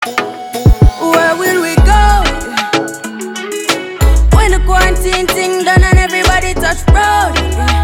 Where will we go when the quarantine thing done and everybody touch road?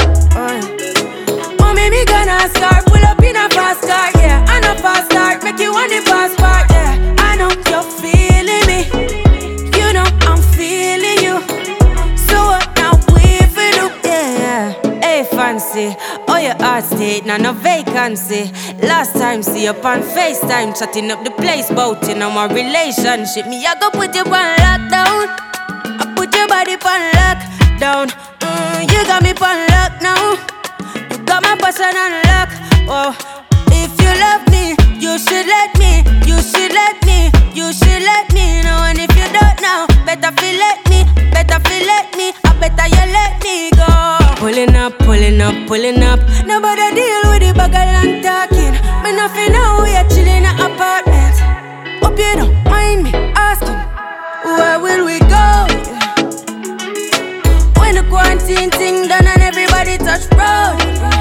Mommy, me gonna start, pull up in a fast car, yeah. I know fast start, make you want the fast part, yeah. I know you're feeling me, you know I'm feeling you. So what now we for do, yeah. Hey fancy, oh your heart state, now no vacancy. Last time see you on FaceTime, chatting up the place bout in our relationship. Me I go put you on lockdown, I put your body on lockdown. You got me on lock now. You got my passion on lock. Oh, if you love me, you should let me. You should let me. You should let me know. And if you don't know, better feel let me. Better feel let me. I better you let me go. Pulling up, pulling up, pulling up. Nobody deal with the bagel and talking. Me nothing now, we are chilling in an apartment. Hope you don't mind me asking, where will we go when the quarantine thing done and everybody touch road?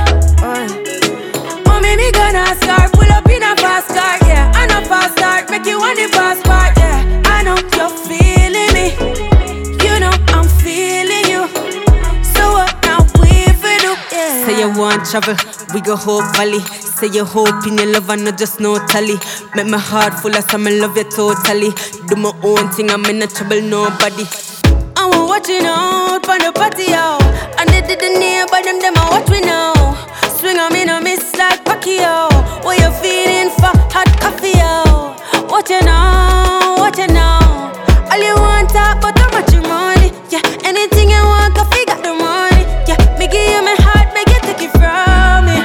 Mommy, me gonna start, pull up in a fast car, yeah. I know fast start, make you want the fast part, yeah. I know you're feeling me, you know I'm feeling you. So what now we for do, yeah. Say you want travel, we go Hope Valley. Say you hope in your love and not just no tally. Make my heart full of some, I love you totally. Do my own thing, I'm in no trouble, nobody. I'm watching out on the patio, and they didn't hear but them I watch me now. Swing on me no miss like Pacquiao. What you feeling for hot coffee, yo? What you know, what you know. All you want talk but how much you money, yeah. Anything you want, coffee got the money, yeah. Me give you my heart, make you take it from me.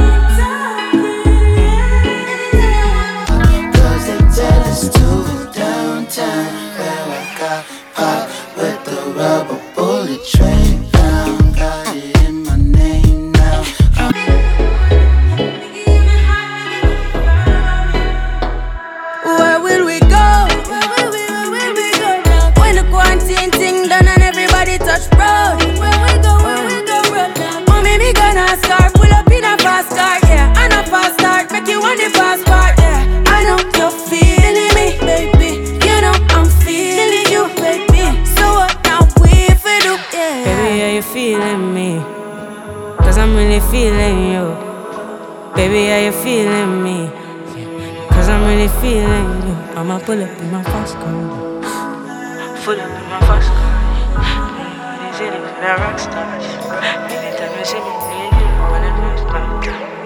Cause they tell us to downtown, where I got hot with the rubber bullet train down. Got it in my name now. Where will we go? When the quarantine thing done and everybody touch road. Mommy, me gonna start, pull up in a fast car, yeah. I know fast start, make you want the fast part, yeah. I know you're feeling me, baby. You know I'm feeling you, baby. So what now we for do, yeah. Baby, are you feeling me? Cause I'm really feeling you. Baby, are you feeling me? Cause I'm really feeling you. I'ma pull up in my fast car. Pull up in my fast car. These cities, they're rock stars. Anytime you see me, you wanna lose my girl.